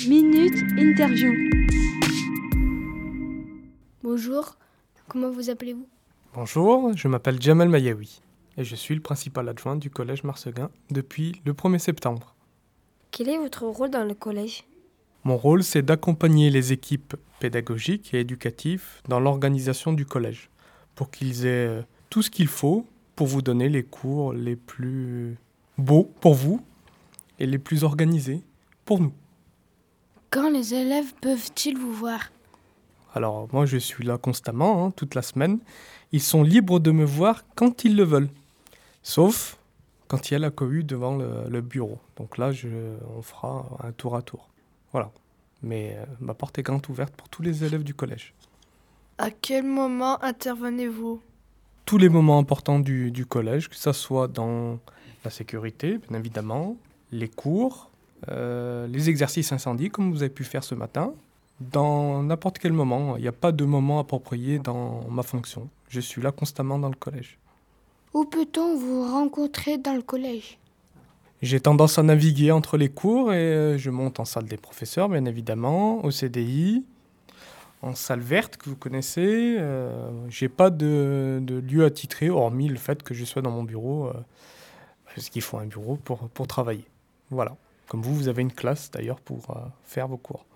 Minute Interview. Bonjour, comment vous appelez-vous? Bonjour, je m'appelle Djamal Mayaoui et je suis le principal adjoint du collège Marseguin depuis le 1er septembre. Quel est votre rôle dans le collège? Mon rôle, c'est d'accompagner les équipes pédagogiques et éducatives dans l'organisation du collège pour qu'ils aient tout ce qu'il faut pour vous donner les cours les plus beaux pour vous et les plus organisés pour nous. Quand les élèves peuvent-ils vous voir? Alors moi je suis là constamment, toute la semaine. Ils sont libres de me voir quand ils le veulent, sauf quand il y a la cohue devant le bureau. Donc là on fera un tour à tour. Voilà. Mais ma porte est grande ouverte pour tous les élèves du collège. À quel moment intervenez-vous? Tous les moments importants du collège, que ce soit dans la sécurité, bien évidemment, les cours, les exercices incendie, comme vous avez pu faire ce matin, dans n'importe quel moment. Il n'y a pas de moment approprié dans ma fonction. Je suis là constamment dans le collège. Où peut-on vous rencontrer dans le collège? J'ai tendance à naviguer entre les cours et je monte en salle des professeurs, bien évidemment, au CDI, en salle verte que vous connaissez. J'ai pas de lieu attitré, hormis le fait que je sois dans mon bureau, parce qu'il faut un bureau pour travailler. Voilà. Comme vous avez une classe d'ailleurs pour faire vos cours.